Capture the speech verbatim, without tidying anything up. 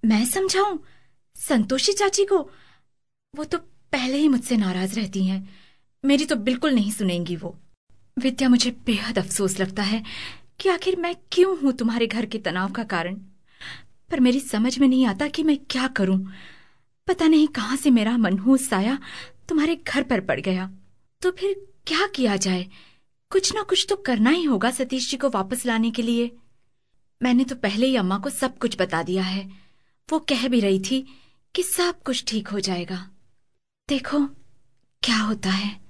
मैं समझाऊं संतोषी चाची को? वो तो पहले ही मुझसे नाराज रहती हैं। मेरी तो बिल्कुल नहीं सुनेंगी वो। विद्या, मुझे बेहद अफसोस लगता है कि आखिर मैं क्यों हूं तुम्हारे घर के तनाव का कारण। पर मेरी समझ में नहीं आता कि मैं क्या करूं। पता नहीं कहां से मेरा मनहूस साया तुम्हारे घर पर पड़ गया। तो फिर क्या किया जाए? कुछ ना कुछ तो करना ही होगा सतीश जी को वापस लाने के लिए। मैंने तो पहले ही अम्मा को सब कुछ बता दिया है। वो कह भी रही थी कि सब कुछ ठीक हो जाएगा। देखो क्या होता है।